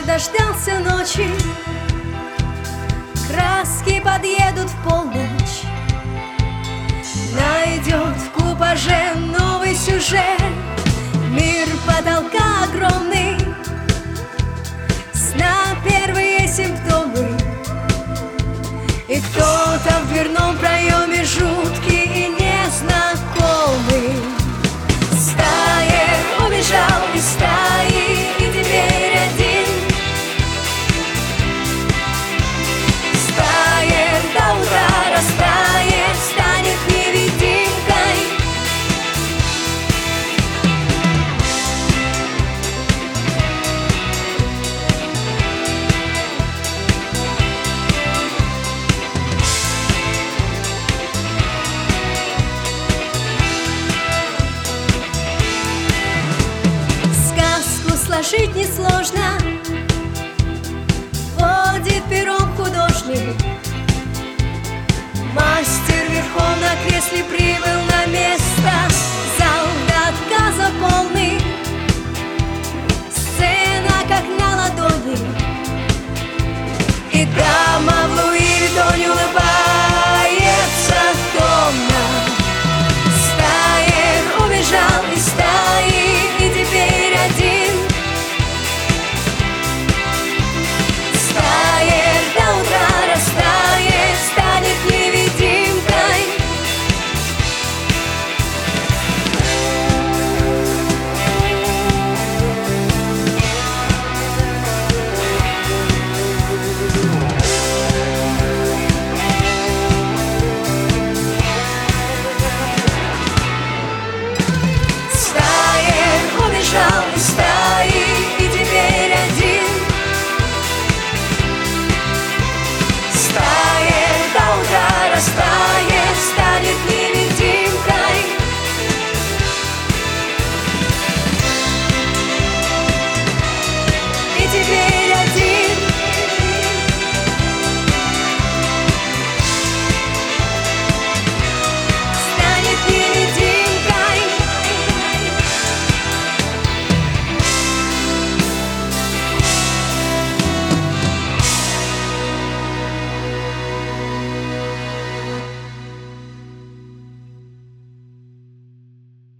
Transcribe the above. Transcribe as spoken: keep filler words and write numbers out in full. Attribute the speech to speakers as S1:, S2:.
S1: дождался ночи, краски подъедут в полночь, найдет в купаже новый сюжет. Мир потолка огромный, сна первые симптомы, и кто-то в дверном проеме жуткий и незнакомый. Стаер убежал из стаи и теперь один. Стаер до утра растает, станет невидимкой. Сложить несложно, водит пером художник, мастер верхом на кресле прибыл.